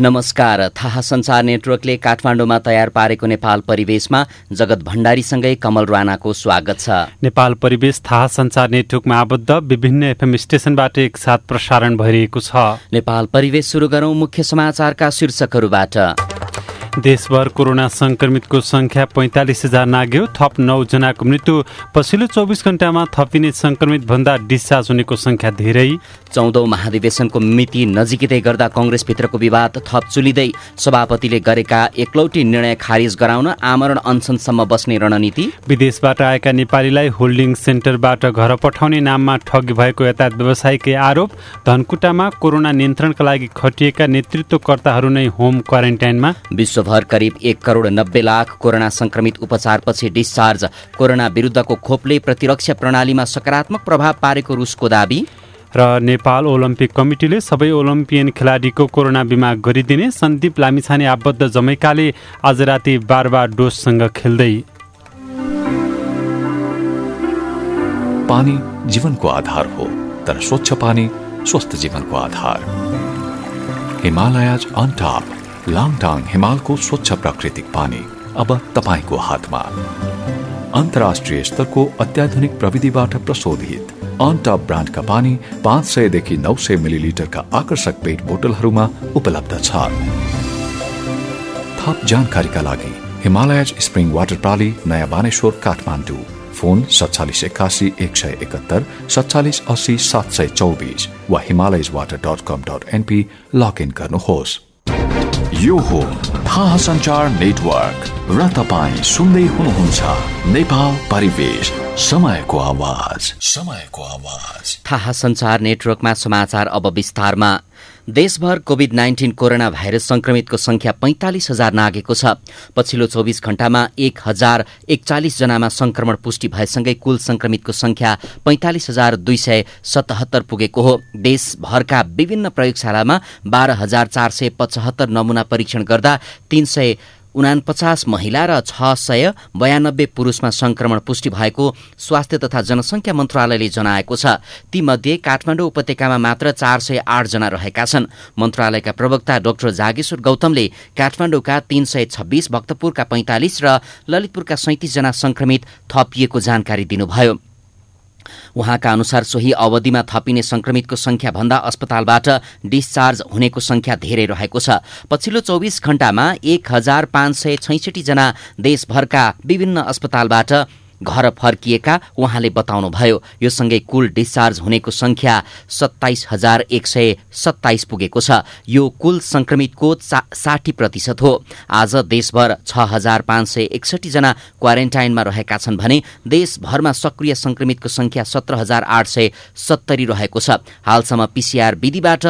नमस्कार। थाहा सञ्चार नेटवर्कले काठमाडौँमा तयार पारेको नेपाल परिवेशमा जगत भण्डारीसँगै कमल राणाको स्वागत छ। नेपाल परिवेश थाहा सञ्चार नेटवर्कमा आबद्ध विभिन्न एफएम स्टेशनबाट एकसाथ प्रसारण भइरहेको छ। नेपाल परिवेश सुरु गरौं मुख्य समाचारका शीर्षकहरूबाट। देशभर कोरोना संक्रमितको संख्या 45,000 नाग्यो। थप 9 जनाको मृत्यु। पछिल्लो 24 घण्टामा थपिने संक्रमित भन्दा डिस्चार्ज हुनेको संख्या धेरै। 14औं महाधिवेशनको मिति नजिकै गर्दा कंग्रेसभित्रको विवाद थप चुलिँदै सभापतिले गरेका एकलौटी निर्णय खारिज गराउन आमरण अनसनसम्म बस्ने रणनीति। विदेशबाट आएका नेपालीलाई होल्डिङ सेन्टरबाट घर पठाउने नाममा ठगी भएको यातायात व्यवसायीकै आरोप। धनकुटामा कोरोना नियन्त्रणका लागि खटिएका नेतृत्वकर्ताहरू नै होम क्वारेन्टाइनमा। विश्वभर करिब 1,90,00,000 कोरोना संक्रमित उपचारपछि डिस्चार्ज। कोरोना विरुद्धको खोपले प्रतिरक्षा प्रणालीमा सकारात्मक प्रभाव पारेको रुसको दाबी। र नेपाल ओलम्पिक कमिटीले सबै ओलम्पियन खेलाडीको कोरोना बिमा गरिदिने। सन्दीप लामिछाने आबद्ध जमैकाले आज राति बारबाडोससँग खेल्दै। पानी जीवनको आधार हो, तर स्वच्छ पानी स्वस्थ जीवनको आधार। हिमालयज अन टप लाङटाङ हिमालको स्वच्छ प्राकृतिक पानी अब तपाईको हातमा। अन्तर्राष्ट्रिय स्तरको अत्याधुनिक प्रविधिबाट प्रशोधित अन टप ब्रान्डका पानी 500 देखि 900 मिलिलिटरका आकर्षक पेट बोतलहरूमा उपलब्ध छ। थप जानकारीका लागि हिमालयज स्प्रिङ वाटर प्राली, नयाँ बानेश्वर, काठमाडौँ। फोन 4781 171 47 80 724 वा himalayaswater.com.np लगइन गर्नुहोस्। यो हो थाहा सञ्चार नेटवर्क र तपाईं सुन्दै हुनुहुन्छ नेपाल परिवेश, समयको आवाज। थाहा सञ्चार नेटवर्कमा समाचार अब विस्तारमा। देशभर कोभिड-19 कोरोना भाइरस संक्रमितको संख्या 45,000 नागेको छ। पछिल्लो 24 घण्टामा 1,041 जनामा संक्रमण पुष्टि भएसँगै कुल संक्रमितको संख्या 45,277 पुगेको हो। देशभरका विभिन्न प्रयोगशालामा 12,475 नमूना परीक्षण गर्दा 349 महिला र 692 पुरुषमा संक्रमण पुष्टि भएको स्वास्थ्य तथा जनसंख्या मन्त्रालयले जनाएको छ। तीमध्ये काठमाडौँ उपत्यकामा मात्र 408 जना रहेका छन्। मन्त्रालयका प्रवक्ता डाक्टर जागेश्वर गौतमले काठमाडौँका 326, भक्तपुरका 45 र ललितपुरका 37 जना संक्रमित थपिएको जानकारी दिनुभयो। उहाँका अनुसार सोही अवधिमा थपिने संक्रमितको संख्या भन्दा अस्पतालबाट डिस्चार्ज हुनेको संख्या धेरै रहेको छ। पछिल्लो 24 घण्टामा 1,566 जना देशभरका विभिन्न अस्पतालबाट घर फर्किएका उहाँले बताउनुभयो। यो सँगै कुल डिस्चार्ज हुनेको संख्या 27,127 पुगेको छ। यो कुल संक्रमितको 60% हो। आज देशभर 6,561 जना क्वारेन्टाइनमा रहेका छन् भने देशभरमा सक्रिय संक्रमितको संख्या 17,870 रहेको छ। हालसम्म पीसीआर विधिबाट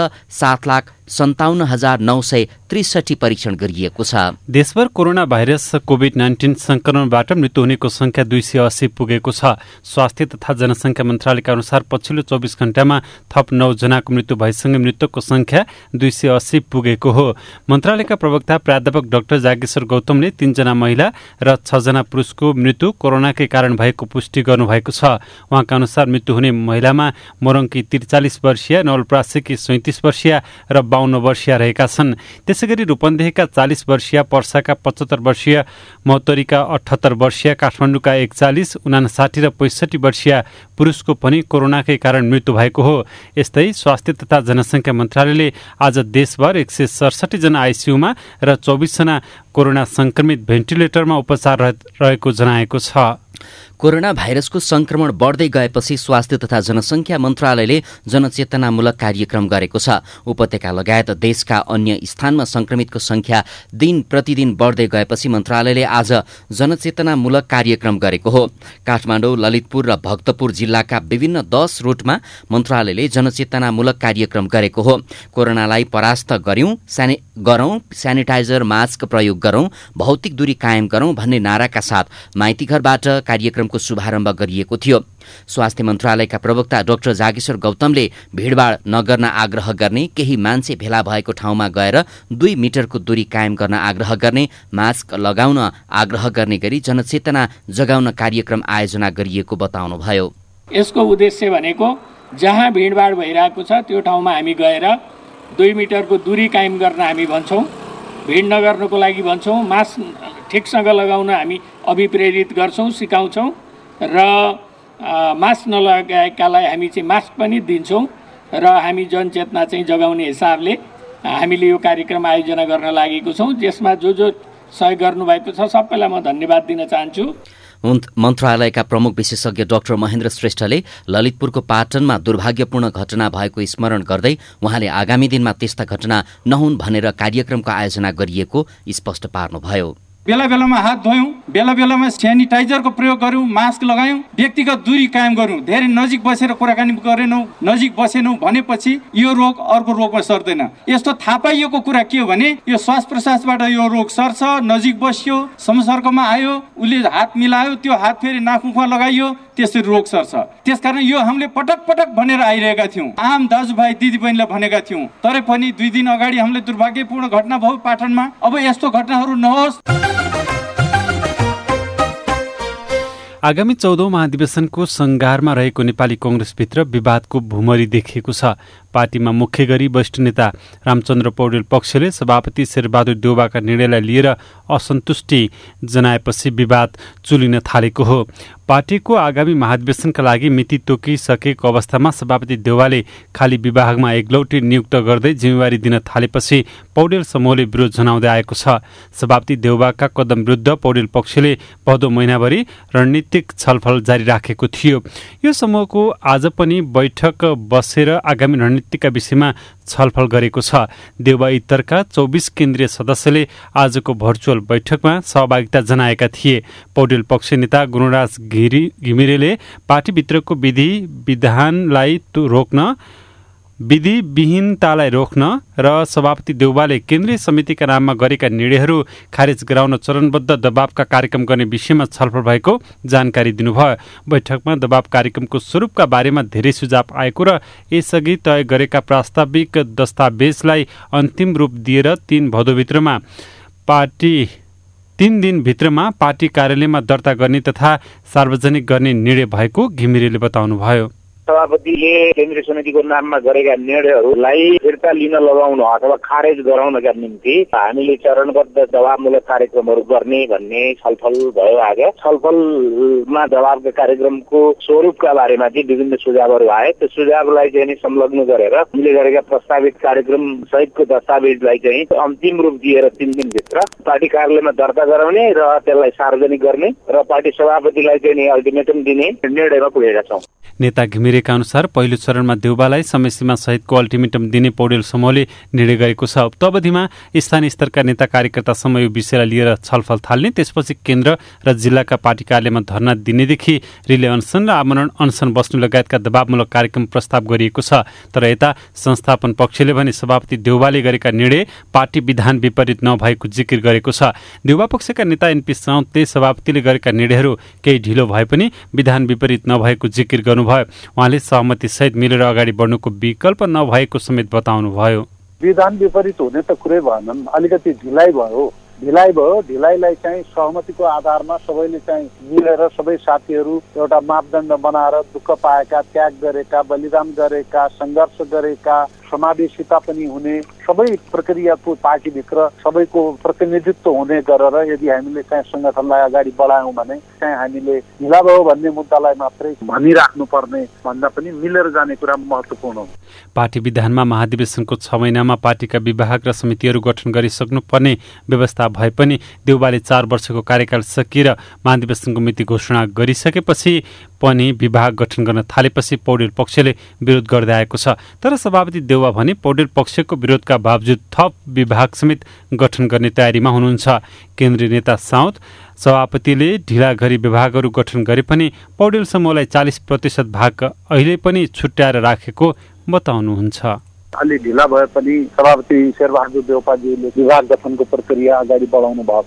7,57,963 परीक्षण गरिएको छ। देशभर कोरोना भाइरस कोभिड-19 संक्रमणबाट मृत्यु हुनेको संख्या 280 पुगेको छ। स्वास्थ्य तथा जनसंख्या मन्त्रालयका अनुसार पछिल्लो 24 घण्टामा थप 9 जनाको मृत्यु भएसँगै मृतकको संख्या 280 पुगेको हो। मन्त्रालयका प्रवक्ता प्राध्यापक डाक्टर जागेश्वर गौतमले 3 जना महिला र 6 जना पुरुषको मृत्यु कोरोनाकै कारण भएको पुष्टि गर्नुभएको छ। उहाँका अनुसार मृत्यु हुने महिलामा मोरङकी 43 वर्षीय, नवलपरासीकी 37 वर्षीय र 52 वर्षीय रहेका छन्। त्यसैगरी रूपन्देहीका 40 वर्षीय, पर्साका 75 वर्षीय, महोत्तरीका 78 वर्षीय, काठमाडौँका 41, 59 र 65 वर्षीय पुरुषको पनि कोरोनाकै कारण मृत्यु भएको हो। यस्तै स्वास्थ्य तथा जनसंख्या मन्त्रालयले आज देशभर 167 जना आइसियूमा र 24 जना कोरोना संक्रमित भेन्टिलेटरमा उपचार रहेको जनाएको छ। कोरोना भाइरसको संक्रमण बढ्दै गएपछि स्वास्थ्य तथा जनसंख्या मन्त्रालयले जनचेतनामूलक कार्यक्रम गरेको छ। उपत्यका लगायत देशका अन्य स्थानमा संक्रमितको संख्या दिन प्रतिदिन बढ्दै गएपछि मन्त्रालयले आज जनचेतनामूलक कार्यक्रम गरेको हो। काठमाडौँ, ललितपुर र भक्तपुर जिल्लाका विभिन्न 10 रूटमा मन्त्रालयले जनचेतनामूलक कार्यक्रम गरेको हो। कोरोनालाई परास्त गरौं, स्यानिटाइजर मास्क प्रयोग गरौं, भौतिक दूरी कायम गरौं भन्ने नाराका साथ माइतीघरबाट कार्यक्रमको शुभारम्भ गरिएको थियो। स्वास्थ्य मन्त्रालयका प्रवक्ता डाक्टर जागेश्वर गौतमले भीड़भाड़ नगर्न आग्रह गर्ने, केही मान्छे भेला भएको ठाउँमा गएर 2 मिटरको दूरी कायम गर्न आग्रह गर्ने, मास्क लगाउन आग्रह गर्ने गरी जनचेतना जगाउन कार्यक्रम आयोजना गरिएको बताउनुभयो। यसको उद्देश्य भनेको जहाँ भीड़भाड़ भइरहेको छ त्यो ठाउँमा हामी गएर 2 मिटरको दूरी कायम गर्न हामी भन्छौँ, भिड नगर्नको लागि भन्छौँ, मास्क ठिकसँग लगाउन हामी अभिप्रेरित गर्छौँ, सिकाउँछौँ र मास्क नलगाएकालाई हामी चाहिँ मास्क पनि दिन्छौँ र हामी जनचेतना चाहिँ जगाउने हिसाबले हामीले यो कार्यक्रम आयोजना गर्न लागेको छौँ, जसमा जो सहयोग गर्नुभएको छ सबैलाई म धन्यवाद दिन चाहन्छु। मन्त्रालयका प्रमुख विशेषज्ञ डाक्टर महेन्द्र श्रेष्ठले ललितपुरको पाटनमा दुर्भाग्यपूर्ण घटना भएको स्मरण गर्दै उहाँले आगामी दिनमा त्यस्ता घटना नहुन् भनेर कार्यक्रमको आयोजना गरिएको स्पष्ट पार्नुभयो। बेला बेलामा हात धोयौँ, बेला बेलामा सेनिटाइजरको प्रयोग गऱ्यौँ, मास्क लगायौँ, व्यक्तिगत दूरी कायम गऱ्यौँ, धेरै नजिक बसेर कुराकानी गरेनौँ, नजिक बसेनौँ भनेपछि यो रोग अर्को रोगमा सर्दैन। यस्तो थाहा पाइएको कुरा के हो भने यो श्वास प्रश्वासबाट यो रोग सर्छ, नजिक बस्यो, संसर्गमा आयो, उसले हात मिलायो, त्यो हात फेरि नाकमुखमा लगाइयो, त्यसरी रोग सर्छ। त्यसकारण यो हामीले पटक पटक भनेर आइरहेका थियौँ, आम दाजुभाइ दिदीबहिनीलाई भनेका थियौँ, तर पनि 2 दिन अगाडि हामीले दुर्भाग्यपूर्ण घटना भयो पाटनमा। अब यस्तो घटनाहरू नहोस्। आगामी 14औं महाधिवेशनको सङ्घारमा रहेको नेपाली कङ्ग्रेसभित्र विवादको भुमरी देखिएको छ। पार्टीमा मुख्य गरी वरिष्ठ नेता रामचन्द्र पौडेल पक्षले सभापति शेरबहादुर देउवाका निर्णयलाई लिएर असन्तुष्टि जनाएपछि विवाद चुलिन थालेको हो। पार्टीको आगामी महाधिवेशनका लागि मिति तोकिसकेको अवस्थामा सभापति देउवाले खाली विभागमा एकलौटी नियुक्त गर्दै जिम्मेवारी दिन थालेपछि पौडेल समूहले विरोध जनाउँदै आएको छ। सभापति देउवाका कदम विरुद्ध पौडेल पक्षले भदौ महिनाभरि रणनीतिक छलफल जारी राखेको थियो। यो समूहको आज पनि बैठक बसेर आगामी रणनीतिका विषयमा छलफल गरेको छ। देउवा इत्तरका 24 केन्द्रीय सदस्यले आजको भर्चुअल बैठकमा सहभागिता जनाएका थिए। पौडेल पक्ष नेता गुणराज घिमिरेले पार्टीभित्रको विधिविहीनतालाई रोक्न र सभापति देउवाले केन्द्रीय समितिका नाममा गरेका निर्णयहरू खारेज गराउन चरणबद्ध दबावका कार्यक्रम गर्ने विषयमा छलफल भएको जानकारी दिनुभयो। बैठकमा दबाव कार्यक्रमको स्वरूपका बारेमा धेरै सुझाव आएको र यसअघि तय गरेका प्रास्ताविक दस्तावेजलाई अन्तिम रूप दिएर 3 दिनभित्रमा पार्टी कार्यालयमा दर्ता गर्ने तथा सार्वजनिक गर्ने निर्णय भएको घिमिरेले बताउनुभयो। सभापतिले केन्द्रीय समितिको नाममा गरेका निर्णयहरूलाई फिर्ता लिन लगाउन अथवा खारेज गराउनका निम्ति हामीले चरणबद्ध दबावमूलक कार्यक्रमहरू गर्ने भन्ने छलफल भयो। आज छलफलमा दबावका कार्यक्रमको स्वरूपका बारेमा चाहिँ विभिन्न सुझावहरू आए। त्यो सुझावलाई चाहिँ संलग्न गरेर हामीले गरेका प्रस्तावित कार्यक्रम सहितको दस्तावेजलाई चाहिँ अन्तिम रूप दिएर 3 दिनभित्र पार्टी कार्यालयमा दर्ता गराउने र त्यसलाई सार्वजनिक गर्ने र पार्टी सभापतिलाई चाहिँ अल्टिमेटम दिने निर्णयमा पुगेका छौँ। नेता घिमिरेका अनुसार पहिलो चरणमा देउवालाई समयसीमा सहितको अल्टिमेटम दिने पौडेल समूहले निर्णय गरेको छ। उक्त अवधिमा स्थानीय स्तरका नेता कार्यकर्तासम्म यो विषयलाई लिएर छलफल थाल्ने, त्यसपछि केन्द्र र जिल्लाका पार्टी कार्यालयमा धरना दिनेदेखि रिले अनसन र आमरण अनसन बस्ने लगायतका दबावमूलक कार्यक्रम प्रस्ताव गरिएको छ। तर यता संस्थापन पक्षले भने सभापति देउवाले गरेका निर्णय पार्टी विधान विपरीत नभएको जिकिर गरेको छ। देउवा पक्षका नेता एनपी साउदले सभापतिले गरेका निर्णयहरू केही ढिलो भए पनि विधान विपरीत नभएको जिकिर गर्नुभयो। उहाँले सहमति सहित मिलेर अगाडि बढ्नुको विकल्प नभएको समेत बताउनुभयो। विधान विपरीत हुने त कुरै भएन, अलिकति ढिलाइ भयो। ढिलाइलाई चाहिँ सहमतिको आधारमा सबैले चाहिँ मिलेर सबै साथीहरू एउटा मापदण्ड बनाएर दुःख पाएका, त्याग गरेका, बलिदान गरेका, सङ्घर्ष गरेका, समावेशिता पनि हुने सबै प्रक्रियाको पार्टीभित्र सबैको प्रतिनिधित्व हुने गरेर यदि हामीले चाहिँ सङ्गठनलाई अगाडि बढायौँ भने चाहिँ हामीले ढिला भयो भन्ने मुद्दालाई मात्रै भनिराख्नु पर्ने भन्दा पनि मिलेर जाने कुरा महत्त्वपूर्ण हो। पार्टी विधानमा महाधिवेशनको 6 महिनामा पार्टीका विभाग र समितिहरू गठन गरिसक्नुपर्ने व्यवस्था भए पनि देउवाले 4 वर्षको कार्यकाल सकिएर महाधिवेशनको मिति घोषणा गरिसकेपछि पनि विभाग गठन गर्न थालेपछि पौडेल पक्षले विरोध गर्दै आएको छ। तर सभापति देउवा भने पौडेल पक्षको विरोधका बावजुद थप विभाग समेत गठन गर्ने तयारीमा हुनुहुन्छ। केन्द्रीय नेता साउद सभापतिले ढिला गरी विभागहरू गठन गरे पनि पौडेल समूहलाई 40% भाग अहिले पनि छुट्याएर राखेको बताउनुहुन्छ। अलि ढिला भए पनि सभापति शेरबहादुर देउपाज्यूले विभाग गठनको प्रक्रिया अगाडि बढाउनु भएको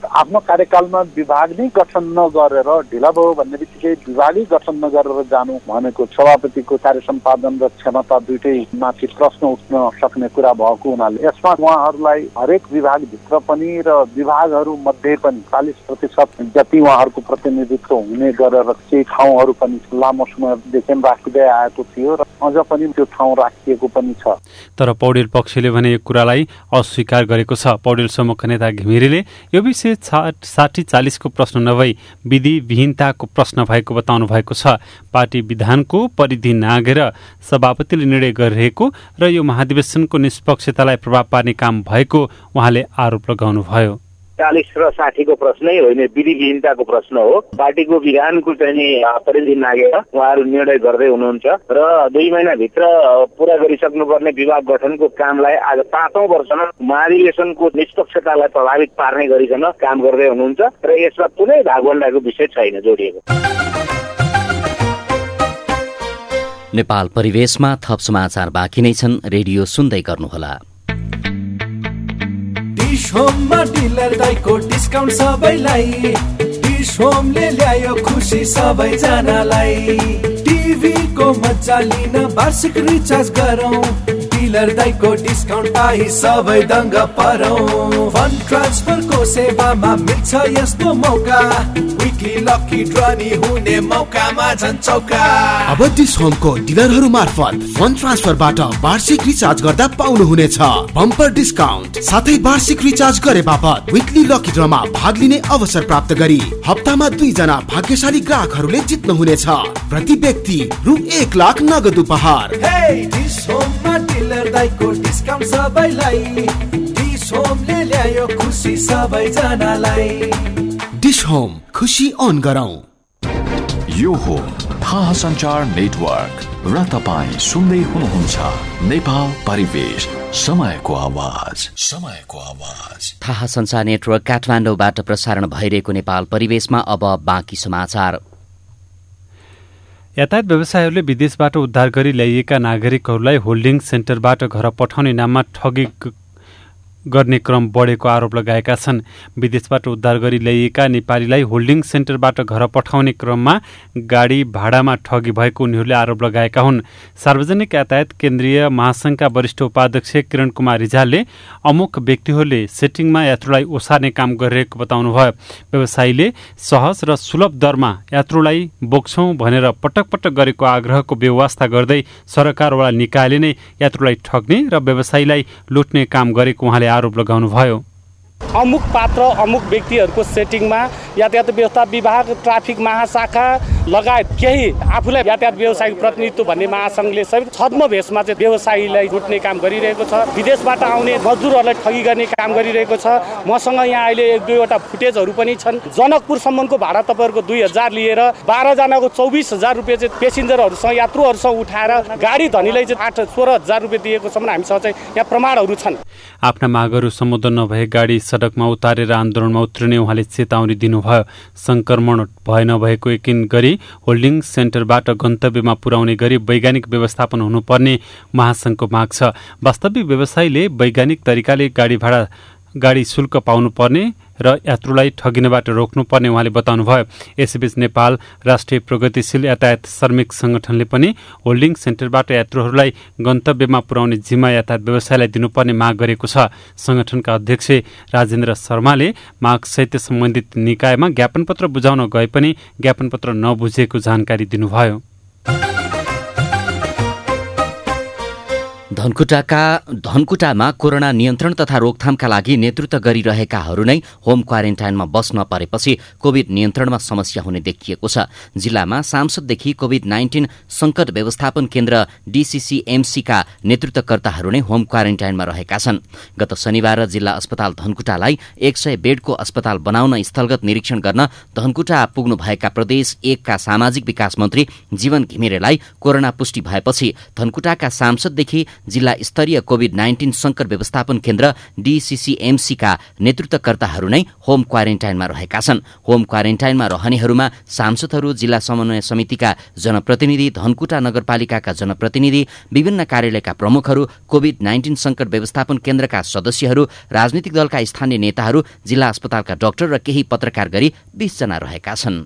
आफ्नो कार्यकालमा विभाग नै गठन नगरेर ढिला भयो भन्ने बित्तिकै विभागै गठन नगरेर जानु भनेको सभापतिको कार्य सम्पादन र क्षमता दुइटै माथि प्रश्न उठ्न सक्ने कुरा भएको हुनाले यसमा उहाँहरूलाई हरेक विभागभित्र पनि र विभागहरू मध्ये पनि 40% जति उहाँहरूको प्रतिनिधित्व हुने गरेर केही ठाउँहरू पनि लामो समयदेखि राखिँदै आएको थियो र अझ पनि त्यो ठाउँ राखिएको पनि छ। तर पौडेल पक्षले भने यो कुरालाई अस्वीकार गरेको छ। पौडेल समूहका नेता घिमिरेले यो विषय 60-40 को प्रश्न नभई विधि विहीनताको प्रश्न भएको बताउनु भएको छ। पार्टी विधानको परिधि नागेर सभापतिले निर्णय गरिरहेको र यो महाधिवेशनको निष्पक्षतालाई प्रभाव पार्ने काम भएको उहाँले आरोप लगाउनुभयो। 40 र 60 को प्रश्नै होइन, विधि विहीनताको प्रश्न हो। पार्टीको विधानको चाहिँ परिधि नागेर उहाँहरू निर्णय गर्दै हुनुहुन्छ र 2 महिनाभित्र पूरा गरिसक्नुपर्ने विभाग गठनको कामलाई आज 5औं वर्षमा महाधिवेशनको निष्पक्षतालाई प्रभावित पार्ने गरिकन काम गर्दै हुनुहुन्छ र यसमा कुनै भागवण्डाको विषय छैन जोडिएको। नेपाल परिवेशमा थप समाचार बाँकी नै छन्, रेडियो सुन्दै गर्नुहोला। डिश होममा डिलर दाइको डिस्काउन्ट सबैलाई, डिश होमले ल्यायो खुसी सबैजनालाई। टिभीको मजा लिन वार्षिक रिचार्ज गरौँ, डिलर दाइको डिस्काउन्ट पाई सबै दङ्ग परौँ। फन्ड ट्रान्सफरको सेवामा मिल्छ यस्तो मौका, विकली लकी ड्र नि हुने मौकामा झन् चौका। अब डिश होमको डिलरहरू मार्फत फन्ड ट्रान्सफरबाट वार्षिक रिचार्ज गर्दा पाउनुहुनेछ बम्पर डिस्काउन्ट। साथै वार्षिक रिचार्ज गरे बापत विकली लकी ड्रमा भाग लिने अवसर प्राप्त गरी हप्तामा 2 जना भाग्यशाली ग्राहकहरूले जित्नुहुनेछ। प्रति व्यक्ति रु 1 लाख नगद उपहार। डिश होममा डिलर दाइको डिस्काउन्ट सबैलाई, डिश होमले ल्यायो खुसी सबैजनालाई। डिश होम, खुसी अन गरौँ। यो हो थाहा सञ्चार नेटवर्क र तपाईँ सुन्दै हुनुहुन्छ नेपाल परिवेश, समयको आवाज, समयको आवाज। थाहा सञ्चार नेटवर्क काठमाडौँबाट प्रसारण भइरहेको नेपाल परिवेशमा अब बाँकी समाचार। यातायात व्यवसायीहरूले विदेशबाट उद्धार गरी ल्याइएका नागरिकहरूलाई होल्डिङ सेन्टरबाट घर पठाउने नाममा ठगी गर्ने क्रम बढेको आरोप लगाएका छन्। विदेशबाट उद्धार गरी ल्याइएका नेपालीलाई होल्डिङ सेन्टरबाट घर पठाउने क्रममा गाडी भाडामा ठगी भएको उनीहरूले आरोप लगाएका हुन्। सार्वजनिक यातायात केन्द्रीय महासंघका वरिष्ठ उपाध्यक्ष किरण कुमार रिजालले अमुक व्यक्तिहरूले सेटिङमा यात्रुलाई ओसार्ने काम गरिरहेको बताउनुभयो। व्यवसायीले सहज र सुलभ दरमा यात्रुलाई बोक्छौं भनेर पटक पटक गरेको आग्रहको व्यवस्था गर्दै सरकारवाला निकायले नै यात्रुलाई ठग्ने र व्यवसायीलाई लुट्ने काम गरेको उहाँले आरोप लगाउनुभयो। अमुक पात्र अमुक व्यक्तिहरूको सेटिङमा यातायात व्यवस्था विभाग, ट्राफिक महाशाखा लगायत केही आफूलाई यातायात व्यवसायिक प्रतिनिधित्व भन्ने महासंघले सबै छद्म भेषमा चाहिँ व्यवसायीलाई लुट्ने काम गरिरहेको छ। विदेशबाट आउने मजदुरहरूलाई ठगी गर्ने काम गरिरहेको छ। मसँग यहाँ अहिले 1-2वटा फुटेजहरू पनि छन्। जनकपुरसम्मको भाडा तपाईँहरूको 2000 लिएर 12 जनाको 24,000 रुपियाँ चाहिँ पेसेन्जरहरूसँग यात्रुहरूसँग उठाएर गाडी धनीलाई चाहिँ 8-16,000 रुपियाँ दिएको सम्म हामीसँग चाहिँ यहाँ प्रमाणहरू छन्। आफ्ना मागहरू सम्बोधन नभए गाडी सडकमा उतारेर आन्दोलनमा उत्रिने उहाँले चेतावनी दिनुभयो। संक्रमण भए नभएको यकिन गरी होल्डिङ सेन्टरबाट गन्तव्यमा पुर्याउने गरी वैज्ञानिक व्यवस्थापन हुनुपर्ने महासंघको माग छ। वास्तविक व्यवसायीले वैज्ञानिक तरिकाले गाडी शुल्क पाउनुपर्ने र यात्रुलाई ठगिनबाट रोक्नुपर्ने उहाँले बताउनुभयो। यसैबीच नेपाल राष्ट्रिय प्रगतिशील यातायात श्रमिक संगठनले पनि होल्डिङ सेन्टरबाट यात्रुहरूलाई गन्तव्यमा पुर्याउने जिम्मा यातायात व्यवसायलाई दिनुपर्ने माग गरेको छ। संगठनका अध्यक्ष राजेन्द्र शर्माले मागसहित सम्बन्धित निकायमा ज्ञापनपत्र बुझाउन गए पनि ज्ञापनपत्र नबुझेको जानकारी दिनुभयो। धनकुटामा कोरोना नियन्त्रण तथा रोकथामका लागि नेतृत्व गरिरहेकाहरू नै होम क्वारेन्टाइनमा बस्न परेपछि कोभिड नियन्त्रणमा समस्या हुने देखिएको छ। जिल्लामा सांसददेखि कोभिड-19 संकट व्यवस्थापन केन्द्र DCCMCका नेतृत्वकर्ताहरू नै होम क्वारेन्टाइनमा रहेका छन्। गत शनिबार जिल्ला अस्पताल धनकुटालाई 100 बेडको अस्पताल बनाउन स्थलगत निरीक्षण गर्न धनकुटा पुग्नुभएका प्रदेश 1 का सामाजिक विकास मन्त्री जीवन घिमिरेलाई कोरोना पुष्टि भएपछि धनकुटाका सांसददेखि जिल्ला स्तरीय कोभिड-19 संकट व्यवस्थापन केन्द्र DCCMC का नेतृत्वकर्ताहरू नै होम क्वारेन्टाइनमा रहेका छन्। होम क्वारेन्टाइनमा रहनेहरूमा सांसदहरू, जिल्ला समन्वय समितिका जनप्रतिनिधि, धनकुटा नगरपालिकाका जनप्रतिनिधि, विभिन्न कार्यालयका प्रमुखहरू, कोभिड-19 संकट व्यवस्थापन केन्द्रका सदस्यहरू, राजनीतिक दलका स्थानीय नेताहरू, जिल्ला अस्पतालका डाक्टर र केही पत्रकार गरी 20 जना रहेका छन्।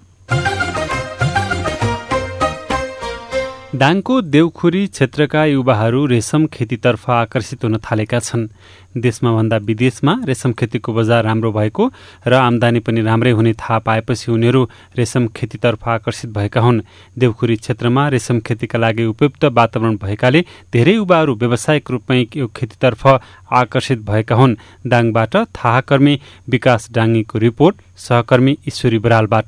दाङको देउखुरी क्षेत्रका युवाहरू रेशम खेतीतर्फ आकर्षित हुन थालेका छन्। देशमा भन्दा विदेशमा रेशम खेतीको बजार राम्रो भएको र आमदानी पनि राम्रै हुने थाहा पाएपछि उनीहरू रेशम खेतीतर्फ आकर्षित भएका हुन्। देउखुरी क्षेत्रमा रेशम खेतीका लागि उपयुक्त वातावरण भएकाले धेरै युवाहरू व्यावसायिक रूपमै यो खेतीतर्फ आकर्षित भएका हुन्। दाङबाट थाहाकर्मी विकास डाङ्गीको रिपोर्ट, सहकर्मी ईश्वरी बरालबाट।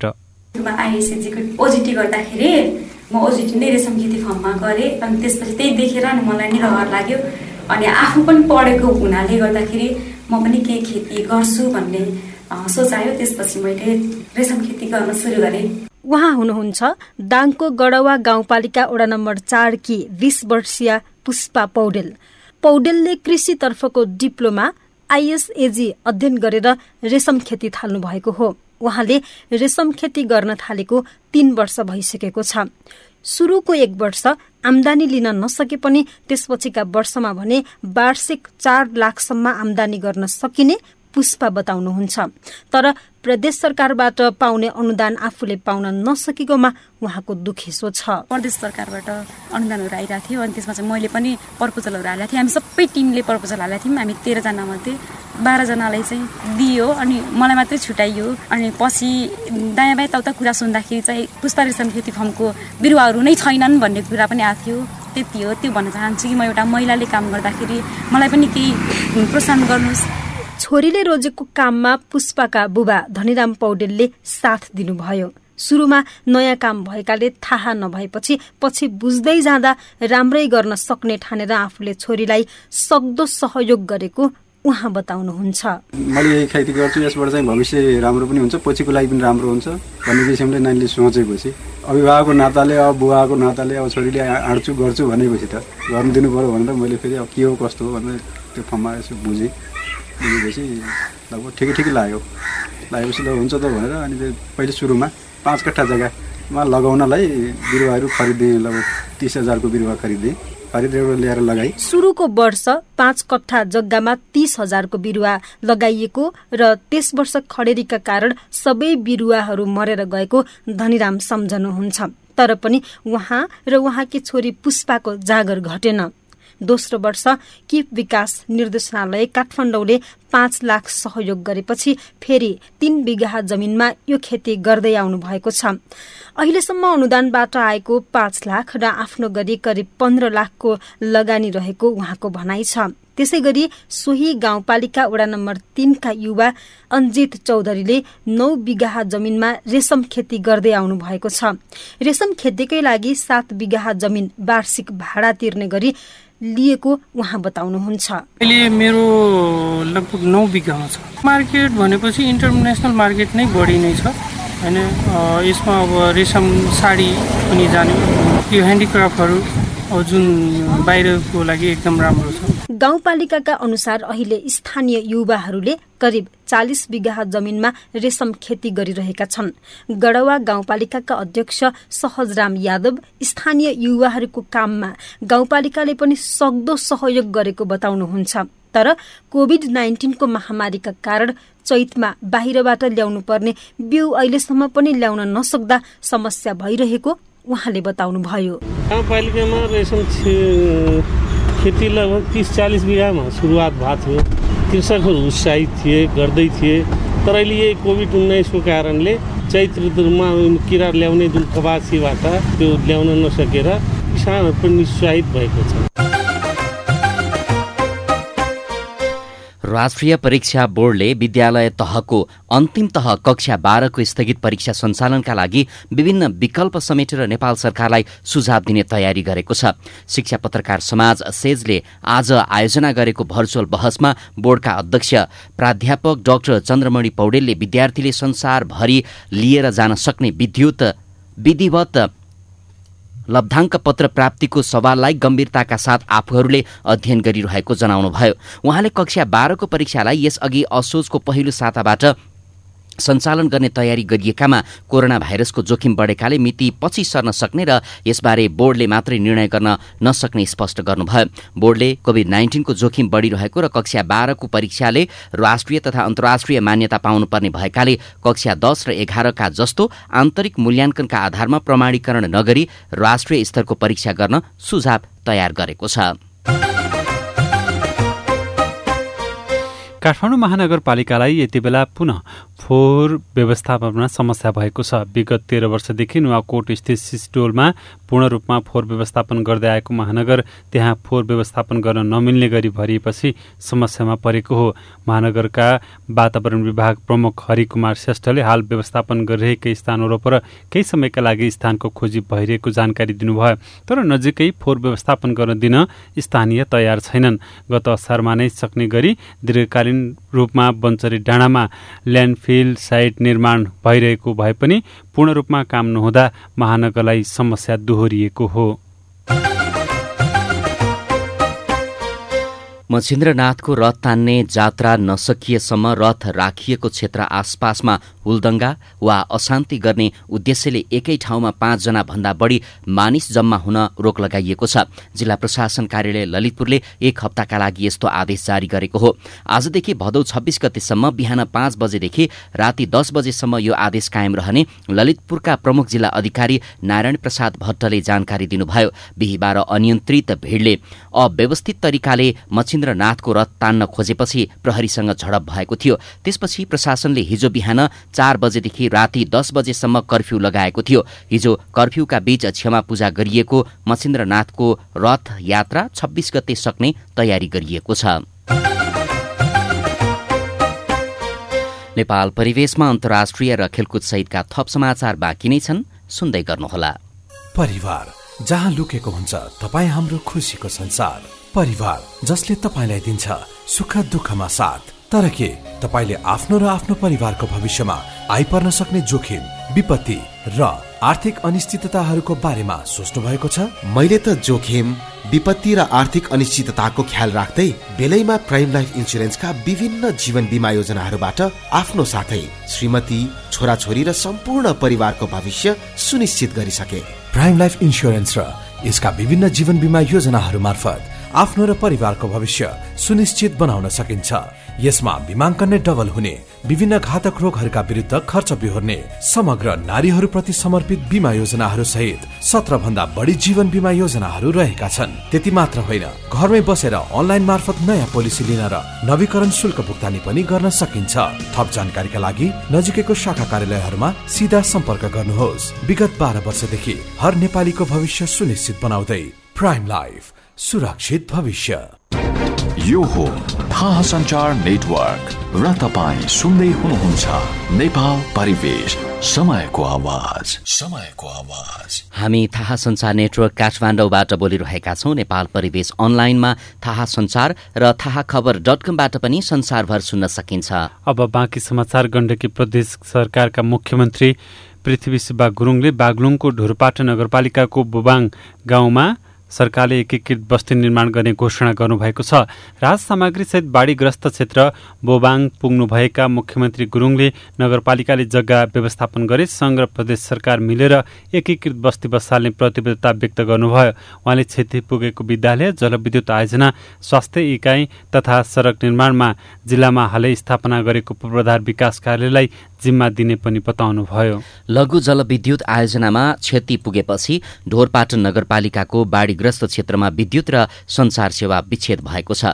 ओजिटी गर्दाखेरि म ओजिटी नै रेशम खेती फर्ममा गरेँ अनि त्यसपछि त्यही देखेर अनि मलाई नि रहर लाग्यो अनि आफू पनि पढेको हुनाले गर्दाखेरि म पनि केही खेती गर्छु भन्ने सोच आयो। त्यसपछि मैले रेशम खेती गर्न सुरु गरेँ। उहाँ हुनुहुन्छ दाङको गडवा गाउँपालिका वडा नम्बर 4 की 20 वर्षीय पुष्पा पौडेल। पौडेलले कृषितर्फको डिप्लोमा ISAG अध्ययन गरेर रेशम खेती थाल्नु भएको हो। उहाँले रेशम खेती गर्न थालेको 3 वर्ष भइसकेको छ। सुरुको 1 वर्ष आमदानी लिन नसके पनि त्यसपछिका वर्षमा भने वार्षिक 4 लाखसम्म आमदानी गर्न सकिने पुष्पा बताउनुहुन्छ। तर प्रदेश सरकारबाट पाउने अनुदान आफूले पाउन नसकेकोमा उहाँको दुखेसो छ। प्रदेश सरकारबाट अनुदानहरू आइरहेको थियो अनि त्यसमा चाहिँ मैले पनि प्रपोजलहरू हालेको थिएँ। हामी सबै टिमले प्रपोजल हालेको थियौँ। हामी 13 जना मध्ये 12 जनालाई चाहिँ दियो अनि मलाई मात्रै छुट्याइयो। अनि पछि दायाँ बायाँ ताउता कुरा सुन्दाखेरि चाहिँ पुष्पा रेशम खेती फर्मको बिरुवाहरू नै छैनन् भन्ने कुरा पनि आएको थियो। त्यति हो। त्यो भन्न चाहन्छु कि म एउटा महिलाले काम गर्दाखेरि मलाई पनि केही प्रोत्साहन गर्नुहोस्। छोरीले रोजेको काममा पुष्पाका बुबा धनीराम पौडेलले साथ दिनुभयो। सुरुमा नयाँ काम भएकाले थाहा नभएपछि पछि बुझ्दै जाँदा राम्रै गर्न सक्ने ठानेर आफूले छोरीलाई सक्दो सहयोग गरेको उहाँ बताउनुहुन्छ। मैले यही खेती गर्छु, यसबाट चाहिँ भविष्य राम्रो पनि हुन्छ, पछिको लागि पनि राम्रो हुन्छ भन्ने किसिमले नानीले सोचेपछि अभिभावकको नाताले अब बुवाको नाताले अब छोरीले आँट्छु गर्छु भनेपछि त गर्न दिनु पर्यो भनेर मैले फेरि अब के हो कस्तो हो भनेर त्यो फर्ममा यसो बुझेपछि लगभग ठिकै लागेपछि ल हुन्छ त भनेर अनि पहिले सुरुमा 5 कट्ठा जग्गामा लगाउनलाई बिरुवाहरू खरिदेँ। लगभग 30,000 को बिरुवा खरिदेँ ल्याएर लगाई। सुरुको वर्ष 5 कट्ठा जग्गामा 30,000 को बिरुवा लगाइएको र त्यस वर्ष खडेरीका कारण सबै बिरुवाहरू मरेर गएको धनीराम सम्झनुहुन्छ। तर पनि उहाँ र उहाँकी छोरी पुष्पाको जागर घटेन। दोस्रो वर्ष किप विकास निर्देशनालय काठमाडौँले 5 लाख सहयोग गरेपछि फेरि 3 बिघा जमिनमा यो खेती गर्दै आउनु भएको छ। अहिलेसम्म अनुदानबाट आएको 5 लाख र आफ्नो गरी करिब 15 लाखको लगानी रहेको उहाँको भनाइ छ। त्यसै गरी सोही गाउँपालिका वडा नम्बर 3 का युवा अन्जित चौधरीले 9 बिघा जमिनमा रेशम खेती गर्दै आउनु भएको छ। रेशम खेतीकै लागि 7 बिघा जमिन वार्षिक भाडा तिर्ने गरी लिएको उहाँ बताउनुहुन्छ। अहिले मेरो लगभग 9 बिघामा छ। मार्केट भनेपछि इन्टरनेसनल मार्केट नै बढी नै छ हैन। यसमा अब रेशम साडी पनि जाने यो ह्यान्डिक्राफ्टहरू जुन बाहिरको लागि एकदम राम्रो छ। गाउँपालिकाका अनुसार अहिले स्थानीय युवाहरूले करिब 40 बिघा जमिनमा रेशम खेती गरिरहेका छन्। गडवा गाउँपालिकाका अध्यक्ष सहजराम यादव स्थानीय युवाहरूको काममा गाउँपालिकाले पनि सक्दो सहयोग गरेको बताउनुहुन्छ। तर कोभिड-19 को महामारीका कारण चैतमा बाहिरबाट ल्याउनु पर्ने बिउ अहिलेसम्म पनि ल्याउन नसक्दा समस्या भइरहेको उहाँले बताउनुभयो। गाउँपालिकामा रेशम खेती लगभग 30-40 बिघामा सुरुवात भएको थियो। कृषकहरू उत्साहित थिए, गर्दै थिए। तर अहिले यही कोभिड-19 को कारणले चैत ऋतुमा किरा ल्याउने जुन कपासीबाट त्यो ल्याउन नसकेर किसानहरू पनि निरुत्साहित भएको छ। राष्ट्रिय परीक्षा बोर्डले विद्यालय तहको अन्तिम तह कक्षा 12 को स्थगित परीक्षा सञ्चालनका लागि विभिन्न विकल्प समेटेर नेपाल सरकारलाई सुझाव दिने तयारी गरेको छ। शिक्षा पत्रकार समाज सेजले आज आयोजना गरेको भर्चुअल बहसमा बोर्डका अध्यक्ष प्राध्यापक डाक्टर चन्द्रमणि पौडेलले विद्यार्थीले संसारभरि लिएर जान सक्ने विधिवत लब्धाङ्क पत्र प्राप्तिको सवाललाई गम्भीरताका साथ आफूहरूले अध्ययन गरिरहेको जनाउनुभयो। उहाँले कक्षा 12को परीक्षालाई यसअघि असोजको पहिलो साताबाट सञ्चालन गर्ने तयारी गरिएकामा कोरोना भाइरसको जोखिम बढेकाले मिति पछि सर्न सक्ने र यसबारे बोर्डले मात्रै निर्णय गर्न नसक्ने स्पष्ट गर्नुभयो। बोर्डले कोभिड-19 को जोखिम बढिरहेको र कक्षा 12को परीक्षाले राष्ट्रिय तथा अन्तर्राष्ट्रिय मान्यता पाउनुपर्ने भएकाले कक्षा 10 र 11 का जस्तो आन्तरिक मूल्याङ्कनका आधारमा प्रमाणीकरण नगरी राष्ट्रिय स्तरको परीक्षा गर्न सुझाव तयार गरेको छ। काठमाडौँ महानगरपालिकालाई यति बेला पुनः फोहोर व्यवस्थापनमा समस्या भएको छ। विगत 13 वर्षदेखि नुवाकोट स्थित सिस्टोलमा पूर्ण रूपमा फोहोर व्यवस्थापन गर्दै आएको महानगर त्यहाँ फोहोर व्यवस्थापन गर्न नमिल्ने गरी भरिएपछि समस्यामा परेको हो। महानगरका वातावरण विभाग प्रमुख हरिकुमार श्रेष्ठले हाल व्यवस्थापन गरिरहेका स्थान वरपर केही समयका लागि स्थानको खोजी भइरहेको जानकारी दिनुभयो। तर नजिकै फोहोर व्यवस्थापन गर्न दिन स्थानीय तयार छैनन्। गत असारमा नै सक्ने गरी दीर्घकालीन रूपमा बन्चरी डाँडामा ल्यान्डफिल साइट निर्माण भइरहेको भए पनि पूर्ण रूपमा काम नहुँदा महानगरलाई समस्या दोहोरिएको हो। मच्छिन्द्रनाथको रथ तान्ने जात्रा नसकिएसम्म रथ राखिएको क्षेत्र आसपासमा हुलदंगा वा अशान्ति गर्ने उद्देश्यले एकै ठाउँमा 5 जना भन्दा बढी मानिस जम्मा हुन रोक लगाइएको छ। जिल्ला प्रशासन कार्यालय ललितपुरले 1 हप्ताका लागि यस्तो आदेश जारी गरेको हो। आजदेखि भदौ 26 गतेसम्म बिहान 5 बजेदेखि राति 10 बजेसम्म यो आदेश कायम रहने ललितपुरका प्रमुख जिल्ला अधिकारी नारायण प्रसाद भट्टले जानकारी दिनुभयो। बिहीबार अनियन्त्रित भिडले अव्यवस्थित तरिकाले मच्छिन्द्रनाथको रथ तान्न खोजेपछि प्रहरीसँग झडप भएको थियो। त्यसपछि प्रशासनले हिजो बिहान 4 बजेदेखि राति 10 बजेसम्म कर्फ्यू लगाएको थियो। हिजो कर्फ्यूका बीच क्षमा पूजा गरिएको मच्छिन्द्रनाथको रथ यात्रा 26 गते सक्ने तयारी गरिएको छ। नेपाल परिवेशमा अन्तर्राष्ट्रिय र खेलकुद सहितका थप समाचार बाँकी नै छन्, सुन्दै गर्नुहोला। परिवार जहाँ लुकेको हुन्छ तपाईँ हाम्रो खुसीको संसार। परिवार जसले तपाईलाई दिन्छ सुख दुःखमा साथ। तर के तपाईले आफ्नो र आफ्नो परिवारको भविष्यमा आइपर्न सक्ने जोखिम, विपत्ति र आर्थिक अनिश्चितताहरूको बारेमा सोच्नु भएको छ? मैले त जोखिम, विपत्ति र आर्थिक अनिश्चितताको ख्याल राख्दै बेलैमा प्राइम लाइफ इन्स्योरेन्सका विभिन्न जीवन बीमा योजनाहरूबाट आफ्नो साथै श्रीमती, छोराछोरी र सम्पूर्ण परिवारको भविष्य सुनिश्चित गरिसके। प्राइम लाइफ इन्स्योरेन्स र यसका विभिन्न जीवन बीमा योजनाहरू मार्फत आफ्नो र परिवारको भविष्य सुनिश्चित बनाउन सकिन्छ। यसमा बीमाङ्कन नै डबल हुने, विभिन्न घातक रोगहरूका विरुद्ध खर्च बिहोर्ने, समग्र नारीहरूप्रति समर्पित बीमा योजनाहरू सहित 17 भन्दा बढी जीवन बीमा योजनाहरू रहेका छन्। त्यति मात्र होइन, घरमै बसेर अनलाइन मार्फत नयाँ पोलिसी लिन र नवीकरण शुल्क भुक्तानी पनि गर्न सकिन्छ। थप जानकारीका लागि नजिकैको शाखा कार्यालयहरूमा सीधा सम्पर्क गर्नुहोस्। विगत 12 वर्षदेखि हर नेपालीको भविष्य सुनिश्चित बनाउँदै प्राइम लाइफ, सुरक्षित भविष्य। यो हो थाहा सञ्चार नेटवर्क र तपाईँ सुन्दै हुनुहुन्छ नेपाल परिवेश, समयको आवाज, समयको आवाज। हामी थाहा सञ्चार नेटवर्क काठमाडौँबाट बोलिरहेका छौँ। नेपाल परिवेश अनलाइनमा थाहा सञ्चार र थाहा खबर.com-बाट पनि संसारभर सुन्न सकिन्छ। अब बाँकी समाचार। गण्डकी प्रदेश सरकारका मुख्यमन्त्री पृथ्वीशिवा गुरुङले बागलुङको ढुरपाटा नगरपालिकाको बोबाङ गाउँमा सरकारले एकीकृत बस्ती निर्माण गर्ने घोषणा गर्नुभएको छ। राहत सामग्रीसहित बाढीग्रस्त क्षेत्र बोबाङ पुग्नुभएका मुख्यमन्त्री गुरुङले नगरपालिकाले जग्गा व्यवस्थापन गरे संघ र प्रदेश सरकार मिलेर एकीकृत बस्ती बसाल्ने प्रतिबद्धता व्यक्त गर्नुभयो। उहाँले क्षति पुगेको विद्यालय, जलविद्युत आयोजना, स्वास्थ्य इकाइ तथा सड़क निर्माणमा जिल्लामा हालै स्थापना गरेको पूर्वाधार विकास कार्यालयलाई जिम्मा दिने पनि बताउनुभयो। लघु जलविद्युत आयोजनामा क्षति पुगेपछि ढोरपाटन नगरपालिकाको बाढीग्रस्त क्षेत्रमा विद्युत र सञ्चार सेवा विच्छेद भएको छ।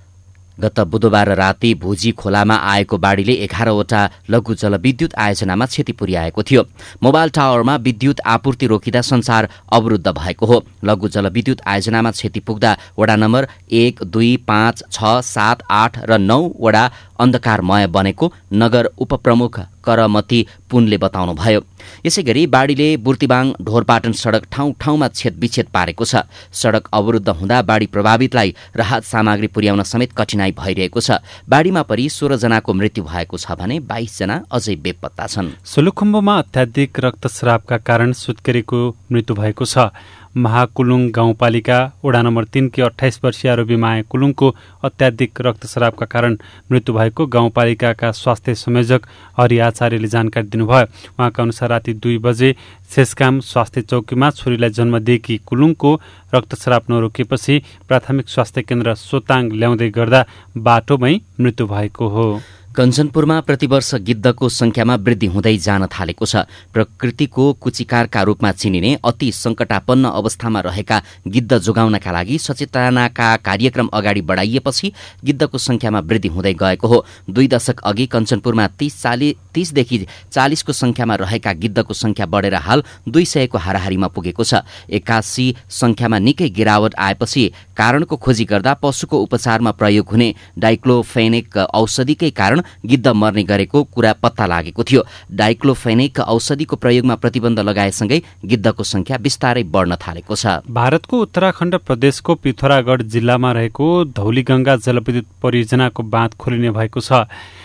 गत बुधबार राति भुजी खोलामा आएको बाढीले 11वटा लघु जलविद्युत आयोजनामा क्षति पुर्याएको थियो। मोबाइल टावरमा विद्युत आपूर्ति रोकिँदा सञ्चार अवरुद्ध भएको हो। लघु जलविद्युत आयोजनामा क्षति पुग्दा वडा नम्बर 1, 2, 5, 6, 7, 8 र 9 वडा अन्धकारमय बनेको नगर उपप्रमुख करमती पुनले बताउनुभयो। यसैगरी बाढीले बुर्तिबाङ ढोरपाटन सड़क ठाउँ ठाउँमा छेदविच्छेद पारेको छ। सड़क अवरुद्ध हुँदा बाढी प्रभावितलाई राहत सामग्री पुर्याउन समेत कठिनाई भइरहेको छ। बाढीमा परि 16 जनाको मृत्यु भएको छ भने 22 जना अझै बेपत्ता छन्। सोलुखुम्बुमा अत्याधिक रक्तस्रावका कारण सुत्केरीको मृत्यु भएको छ। महाकुलुङ गाउँपालिका वडा नम्बर 3 की 28 वर्षीय आरोपी माया कुलुङको अत्याधिक रक्तस्रावका कारण मृत्यु भएको गाउँपालिकाका स्वास्थ्य संयोजक हरि आचार्यले जानकारी दिनुभयो। उहाँका अनुसार राति 2 बजे सेसकाम स्वास्थ्य चौकीमा छोरीलाई जन्म दिएकी कुलुङको रक्तस्राव नरोकेपछि प्राथमिक स्वास्थ्य केन्द्र सोताङ ल्याउँदै गर्दा बाटोमै मृत्यु भएको हो। कञ्चनपुरमा प्रतिवर्ष गिद्धको संख्यामा वृद्धि हुँदै जान थालेको छ। प्रकृतिको कुचिकारका रूपमा चिनिने अति संकटापन्न अवस्थामा रहेका गिद्ध जोगाउनका लागि सचेतनाका कार्यक्रम अगाडि बढाइएपछि गिद्धको संख्यामा वृद्धि हुँदै गएको हो। 2 दशक अघि कञ्चनपुरमा 30 देखि 40 को संख्यामा रहेका गिद्धको संख्या बढेर हाल 200 को हाराहारीमा पुगेको छ। 81 संख्यामा निकै गिरावट आएपछि कारणको खोजी गर्दा पशुको उपचारमा प्रयोग हुने डाइक्लोफेनेक औषधिकै कारण गिद्ध मर्ने गरेको कुरा पत्ता लागेको थियो। डाइक्लोफेनेक औषधिको प्रयोगमा प्रतिबन्ध लगाएसँगै गिद्धको संख्या बिस्तारै बढ्न थालेको छ। भारतको उत्तराखण्ड प्रदेशको पिथौरागढ जिल्लामा रहेको धौलीगंगा जलविद्युत परियोजनाको बाँध खोलिने भएको छ।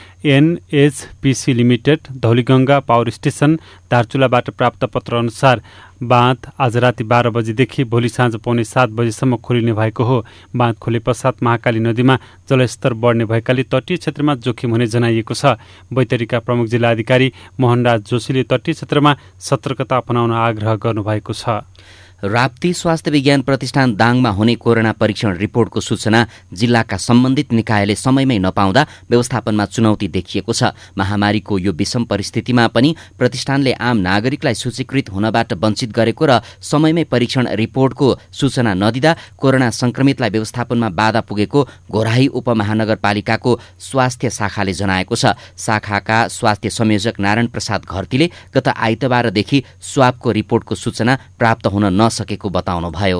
NHPC Limited Dhauliganga power station दार्चुलाबाट प्राप्त पत्र अनुसार बाँध आज राति 12 बजेदेखि भोलि साँझ पौने 7 बजेसम्म खोलिने भएको हो। बाँध खोले पश्चात महाकाली नदीमा जलस्तर बढ्ने भएकाले तटीय क्षेत्रमा जोखिम हुने जनाइएको छ। बैतडीका प्रमुख जिल्ला अधिकारी मोहनराज जोशीले तटीय क्षेत्रमा सतर्कता अपनाउन आग्रह गर्नुभएको छ। राप्ती स्वास्थ्य विज्ञान प्रतिष्ठान दाङमा हुने कोरोना परीक्षण रिपोर्टको सूचना जिल्लाका सम्बन्धित निकायले समयमै नपाउँदा व्यवस्थापनमा चुनौती देखिएको छ। महामारीको यो विषम परिस्थितिमा पनि प्रतिष्ठानले आम नागरिकलाई सूचीकृत हुनबाट वञ्चित गरेको र समयमै परीक्षण रिपोर्टको सूचना नदिँदा कोरोना संक्रमितलाई व्यवस्थापनमा बाधा पुगेको घोराही उपमहानगरपालिकाको स्वास्थ्य शाखाले जनाएको छ। शाखाका स्वास्थ्य संयोजक नारायण प्रसाद घरतीले गत आइतबारदेखि स्वाबको रिपोर्टको सूचना प्राप्त हुन नसकेको बताउनुभयो।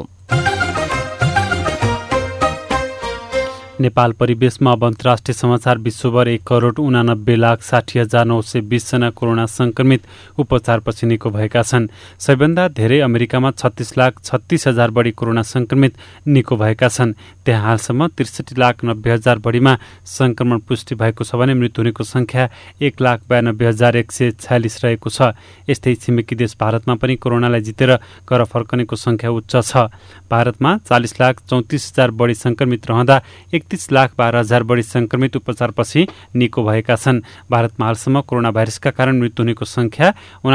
नेपाल परिवेशमा अब अन्तर्राष्ट्रिय समाचार विश्वभर 1,89,60,920 जना कोरोना संक्रमित उपचारपछि निको भएका छन्। सबैभन्दा धेरै अमेरिकामा 36,36,000 बढी कोरोना संक्रमित निको भएका छन्। त्यहाँ हालसम्म 63,90,000 बढीमा संक्रमण पुष्टि भएको छ भने मृत्यु हुनेको संख्या 1,92,146 रहेको छ। यस्तै छिमेकी देश भारतमा पनि कोरोनालाई जितेर घर फर्कनेको संख्या उच्च छ। भारतमा 40,34,000 बढी संक्रमित रहँदा 31,12,000 बढी संक्रमित उपचारपछि निको भएका छन्। भारतमा हालसम्म कोरोना भाइरसका कारण मृत्यु हुनेको संख्या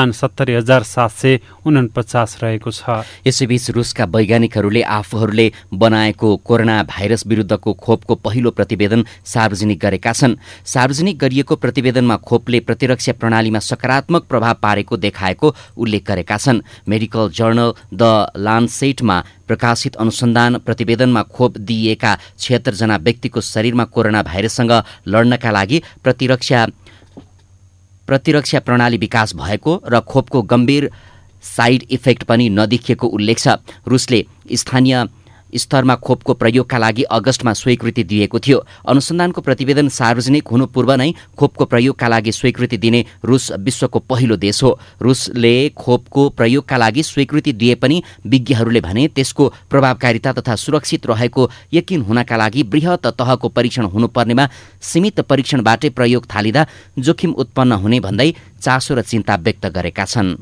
69,749 रहेको छ। यसैबीच रुसका वैज्ञानिकहरूले आफूहरूले बनाएको कोरोना भाइरस विरुद्धको खोपको पहिलो प्रतिवेदन सार्वजनिक गरेका छन्। सार्वजनिक गरिएको प्रतिवेदनमा खोपले प्रतिरक्षा प्रणालीमा सकारात्मक प्रभाव पारेको देखाएको उल्लेख गरेका छन्। मेडिकल जर्नल द लान्सेटमा प्रकाशित अनुसन्धान प्रतिवेदनमा खोप दिइएका 76 जना व्यक्तिको शरीरमा कोरोना भाइरससँग लड्नका लागि प्रतिरक्षा प्रणाली विकास भएको र खोपको गम्भीर साइड इफेक्ट पनि नदेखिएको उल्लेख छ। रुसले स्थानीय स्तरमा खोपको प्रयोगका लागि अगस्तमा स्वीकृति दिएको थियो। अनुसन्धानको प्रतिवेदन सार्वजनिक हुनु पूर्व नै खोपको प्रयोगका लागि स्वीकृति दिने रुस विश्वको पहिलो देश हो। रुसले खोपको प्रयोगका लागि स्वीकृति दिए पनि विज्ञहरूले भने त्यसको प्रभावकारिता तथा सुरक्षित रहेको यकिन हुनका लागि बृहत तहको परीक्षण हुनुपर्नेमा सीमित परीक्षणबाटै प्रयोग थालिँदा जोखिम उत्पन्न हुने भन्दै चासो र चिन्ता व्यक्त गरेका छन्।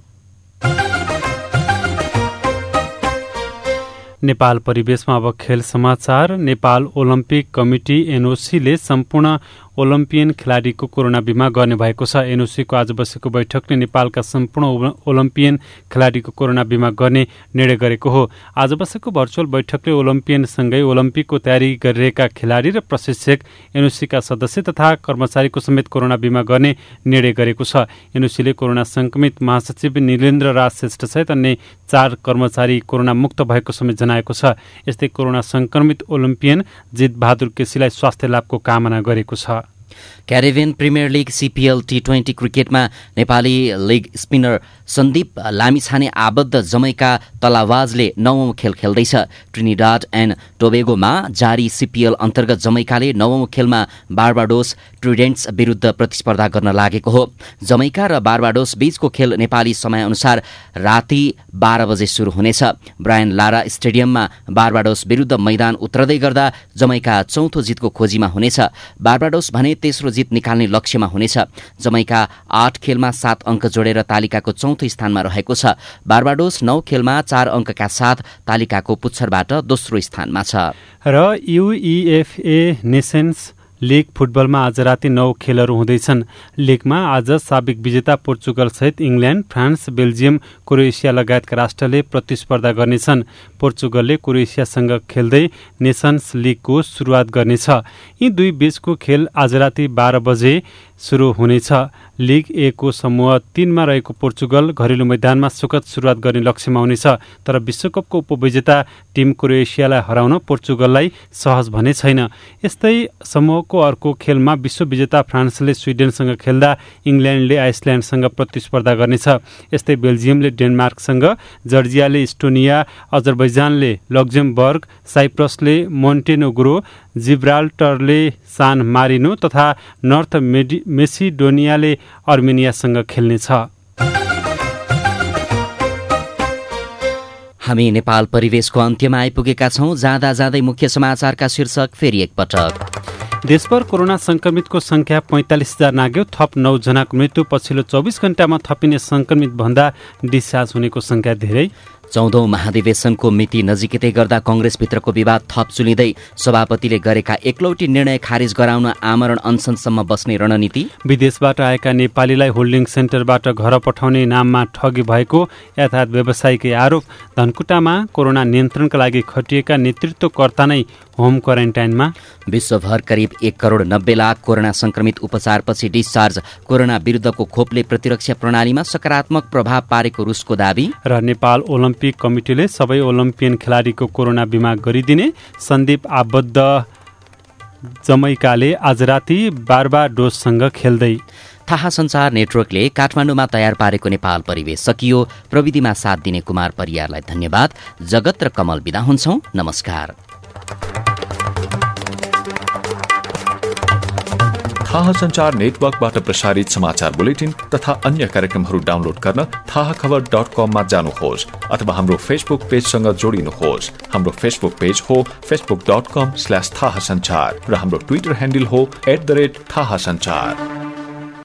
नेपाल परिवेशमा अब खेल समाचार। नेपाल ओलम्पिक कमिटी एनओसीले सम्पूर्ण ओलम्पियन खेलाडीको कोरोना बीमा गर्ने भएको छ। एनओसीको आज बसेको बैठकले नेपालका सम्पूर्ण ओलम्पियन खेलाडीको कोरोना बीमा गर्ने निर्णय गरेको हो। आज बसेको भर्चुअल बैठकले ओलम्पियनसँगै ओलम्पिकको तयारी गरिरहेका खेलाडी र प्रशिक्षक, एनओसीका सदस्य तथा कर्मचारीको समेत कोरोना बीमा गर्ने निर्णय गरेको छ। एनओसीले कोरोना संक्रमित महासचिव नीलेन्द्र राज श्रेष्ठ सहित अन्य 4 कर्मचारी कोरोना मुक्त भएको समेत जनाएको छ। यस्तै कोरोना संक्रमित ओलम्पियन जित बहादुर केसीलाई स्वास्थ्य लाभको कामना गरेको छ। Caribbean premier league CPL T20 क्रिकेटमा नेपाली लिग स्पिनर सन्दीप लामिछाने आबद्ध जमैका तलावाजले 9औं खेल खेल्दैछ। ट्रिनिडाड एन्ड टोबेगोमा जारी CPL अन्तर्गत जमैकाले 9औं खेलमा बार्बाडोस ट्रिडेन्ट्स विरुद्ध प्रतिस्पर्धा गर्न लागेको हो। जमैका र बार्बाडोस बीचको खेल नेपाली समयअनुसार राति 12 बजे सुरु हुनेछ। ब्रायन लारा स्टेडियममा बार्बाडोस विरुद्ध मैदान उत्रदै गर्दा जमैका चौथो जितको खोजीमा हुनेछ। बार्बाडोस भने तेस्रो जित निकाल्ने लक्ष्यमा हुनेछ। जमैका 8 खेलमा 7 अङ्क जोडेर तालिकाको चौथो स्थानमा रहेको छ। बारबाडोस 9 खेलमा 4 अङ्कका साथ तालिकाको पुच्छरबाट दोस्रो स्थानमा छ। र UEFA नेसन्स लीग फुटबलमा आज राति 9 खेलहरू हुँदैछन्। लीगमा आज साबिक विजेता पोर्चुगल सहित इङ्ल्याण्ड, फ्रान्स, बेल्जियम, क्रोएसिया लगायतका राष्ट्रले प्रतिस्पर्धा गर्नेछन्। पोर्चुगलले क्रोएसियासँग खेल्दै नेसन्स लीगको सुरुवात गर्नेछ। यी दुई बीचको खेल आज राति 12 बजे सुरु हुनेछ। लीग ए को समूह 3 मा रहेको पोर्चुगल घरेलु मैदानमा सुखद सुरुवात गर्ने लक्ष्यमा हुनेछ। तर विश्वकपको उपविजेता टिम क्रोएसियालाई हराउन पोर्चुगललाई सहज भने छैन। यस्तै समूहको अर्को खेलमा विश्व विजेता फ्रान्सले स्विडेनसँग खेल्दा इङ्ल्यान्डले आइसल्यान्डसँग प्रतिस्पर्धा गर्नेछ। यस्तै बेल्जियमले डेनमार्कसँग, जर्जियाले इस्टोनिया, अजरबैजानले लक्जमबर्ग, साइप्रसले मोन्टेनेग्रो, जिब्राल्टरले सान मारिनो तथा नर्थ मेसिडोनियाले अर्मेनियासँग खेल्नेछ। हामी नेपाल परिवेशको अन्त्यमा आइपुगेका छौं। जाँदा जाँदै मुख्य समाचारका शीर्षक फेरि एकपटक। देशभर कोरोना संक्रमितको संख्या 45,000 नाग्यो। थप 9 जनाको मृत्यु। पछिल्लो 24 घण्टामा थपिने संक्रमित भन्दा डिस्चार्ज हुनेको संख्या धेरै। 14औं महाधिवेशनको मिति नजिकै गर्दा कंग्रेसभित्रको विवाद थप चुलिँदै सभापतिले गरेका एकलौटी निर्णय खारिज गराउन आमरण अनसनसम्म बस्ने रणनीति। विदेशबाट आएका नेपालीलाई होल्डिङ सेन्टरबाट घर पठाउने नाममा ठगी भएको यातायात व्यवसायीकै आरोप। धनकुटामा कोरोना नियन्त्रणका लागि खटिएका नेतृत्वकर्ता नै होम क्वारेन्टाइनमा। विश्वभर करिब 1,90,00,000 कोरोना संक्रमित उपचारपछि डिस्चार्ज। कोरोना विरुद्धको खोपले प्रतिरक्षा प्रणालीमा सकारात्मक प्रभाव पारेको रुसको दावी। र नेपाल ओलम्पिक कमिटीले सबै ओलम्पियन खेलाडीको कोरोना बिमा गरिदिने। सन्दीप आबद्ध जमैकाले आज राति बारबाडोससँग खेल्दै। थाहा सञ्चार नेटवर्कले काठमाडौँमा तयार पारेको नेपाल परिवेश सकियो। प्रविधिमा साथ दिने कुमार परियारलाई धन्यवाद। जगत र कमल बिदा हुन्छौं। नमस्कार। थाहा सञ्चार नेटवर्कबाट प्रसारित समाचार बुलेटिन तथा अन्य कार्यक्रमहरू डाउनलोड गर्न थाहाखबर.com मा जानुहोस् अथवा हाम्रो फेसबुक पेजसँग जोडिनुहोस्। हाम्रो फेसबुक पेज हो facebook.com/थाहासञ्चार र हाम्रो ट्विटर ह्यान्डल हो @थाहासञ्चार।